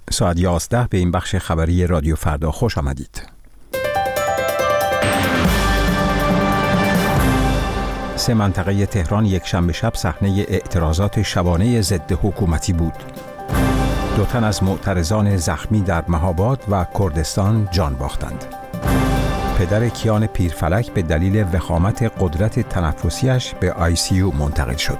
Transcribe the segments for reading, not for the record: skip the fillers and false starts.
ساعت 11 به این بخش خبری رادیو فردا خوش آمدید. 3 منطقه تهران یک شنبه شب صحنه اعتراضات شبانه ضد حکومتی بود. 2 تن از معترضان زخمی در مهاباد و کردستان جان باختند. پدر کیان پیرفلک به دلیل وخامت قدرت تنفسیش به ICU منتقل شد.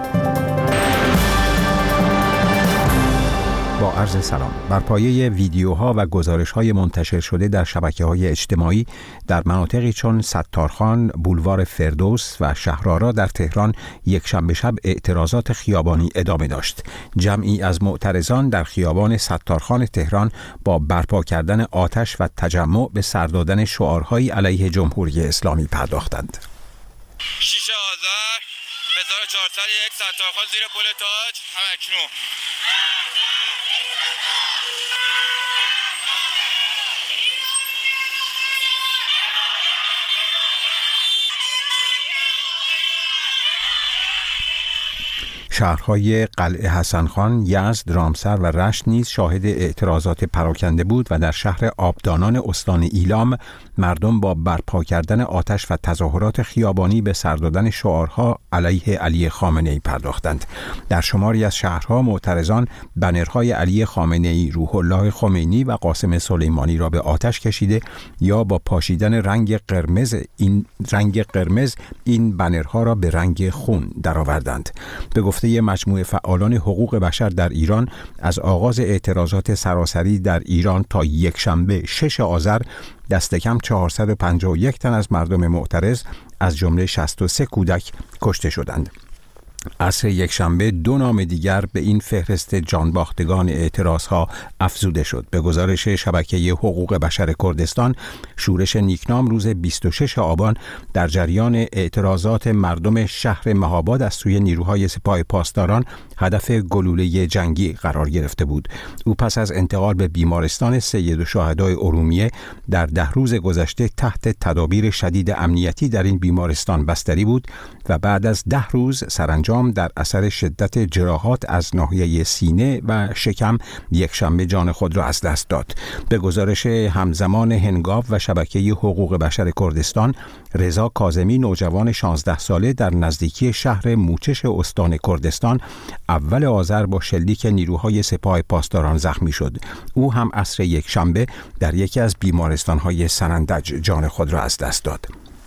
با عرض سلام. بر پایه ویدیوها و گزارش‌های منتشر شده در شبکه‌های اجتماعی در مناطقی چون ستارخان، بولوار فردوس و شهرآرا در تهران یک شنبه شب اعتراضات خیابانی ادامه داشت. جمعی از معترضان در خیابان ستارخان تهران با برپا کردن آتش و تجمع به سر دادن شعارهای علیه جمهوری اسلامی پرداختند. 6 آذر 1401 ستارخان زیر پل تاج همکنون. شهرهای قلعه حسن خان، یزد، رامسر و رشت نیز شاهد اعتراضات پراکنده بود و در شهر آبدانان استان ایلام مردم با برپا کردن آتش و تظاهرات خیابانی به سر دادن شعارها علیه علی خامنه‌ای پرداختند. در شماری از شهرها معترضان بنرهای علی خامنه‌ای، روح الله خمینی و قاسم سلیمانی را به آتش کشیده یا با پاشیدن رنگ قرمز این بنرها را به رنگ خون درآوردند. به گفته مجموعه فعالان حقوق بشر در ایران، از آغاز اعتراضات سراسری در ایران تا یک شنبه 6 آذر دست کم 451 تن از مردم معترض از جمله 63 کودک کشته شدند. عصر یک شنبه 2 نام دیگر به این فهرست جانباختگان اعتراضها افزوده شد. به گزارش شبکه حقوق بشر کردستان، شورش نیکنام روز 26 آبان در جریان اعتراضات مردم شهر مهاباد از سوی نیروهای سپاه پاسداران هدف گلوله جنگی قرار گرفته بود. او پس از انتقال به بیمارستان سید الشهداء ارومیه در 10 روز گذشته تحت تدابیر شدید امنیتی در این بیمارستان بستری بود و بعد از 10 روز سرانجام در اثر شدت جراحات از ناحیه سینه و شکم یک شنبه جان خود را از دست داد. به گزارش همزمان هنگاو و شبکه حقوق بشر کردستان، رضا کاظمی نوجوان 16 ساله در نزدیکی شهر موچش استان کردستان اول آذر با شلیک نیروهای سپاه پاسداران زخمی شد. او هم عصر یک شنبه در یکی از بیمارستان‌های سنندج جان خود را از دست داد.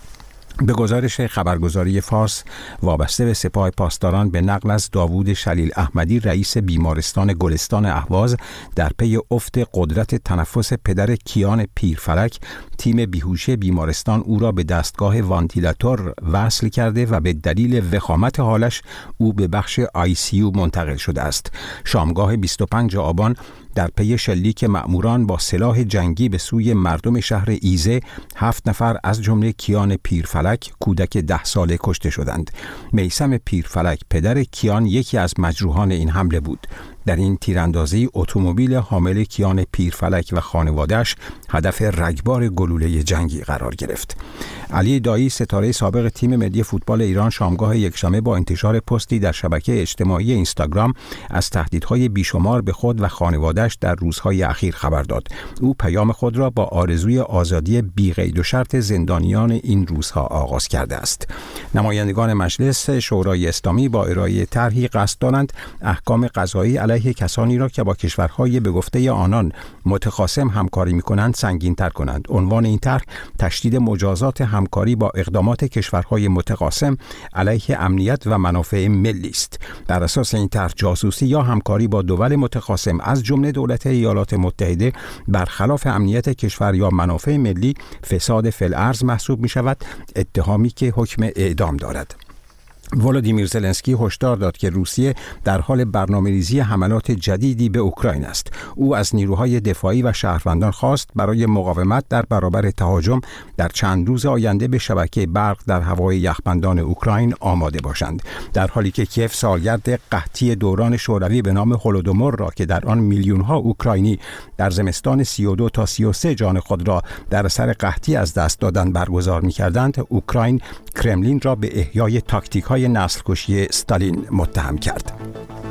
به گزارش خبرگزاری فارس وابسته به سپاه پاسداران، به نقل از داوود شلیل احمدی رئیس بیمارستان گلستان اهواز، در پی افت قدرت تنفس پدر کیان پیرفلک، تیم بیهوشی بیمارستان او را به دستگاه وانتیلاتور وصل کرده و به دلیل وخامت حالش او به بخش ICU منتقل شده است. شامگاه 25 آبان در پی شلیک مأموران با سلاح جنگی به سوی مردم شهر ایزه 7 نفر از جمله کیان پیرفلک کودک 10 ساله کشته شدند. میثم پیرفلک پدر کیان یکی از مجروحان این حمله بود. در این تیراندازی اتومبیل حامل کیان پیرفلک و خانواده‌اش هدف رگبار گلوله جنگی قرار گرفت. علی دایی، ستاره سابق تیم ملی فوتبال ایران، شامگاه یکشنبه با انتشار پستی در شبکه اجتماعی اینستاگرام از تهدیدهای بیشمار به خود و خانواده‌اش در روزهای اخیر خبر داد. او پیام خود را با آرزوی آزادی بی قید و شرط زندانیان این روزها آغاز کرده است. نمایندگان مجلس شورای اسلامی با ارائه طرحی قصد دارند احکام قضایی علیه کسانی را که با کشورهای به گفته آنان متخاصم همکاری می‌کنند سنگین‌تر کنند. عنوان این طرح تشدید مجازات همکاری با اقدامات کشورهای متخاصم علیه امنیت و منافع ملی است. بر اساس این طرح جاسوسی یا همکاری با دول متخاصم از جمله دولت ایالات متحده برخلاف امنیت کشور یا منافع ملی فساد فی الارض محسوب می‌شود، اتهامی که حکم اعدام دارد. ولادیمیر زلنسکی هشدار داد که روسیه در حال برنامه‌ریزی حملات جدیدی به اوکراین است. او از نیروهای دفاعی و شهروندان خواست برای مقاومت در برابر تهاجم در چند روز آینده به شبکه برق در هوای یخبندان اوکراین آماده باشند. در حالی که کیف سالگرد قحطی دوران شوروی به نام هولودومور را که در آن میلیون‌ها اوکراینی در زمستان 32 تا 33 جان خود را در اثر قحطی از دست دادن برگزار می‌کردند، اوکراین کرملین را به احیای تاکتیک‌های نسل‌کشی استالین متهم کرد.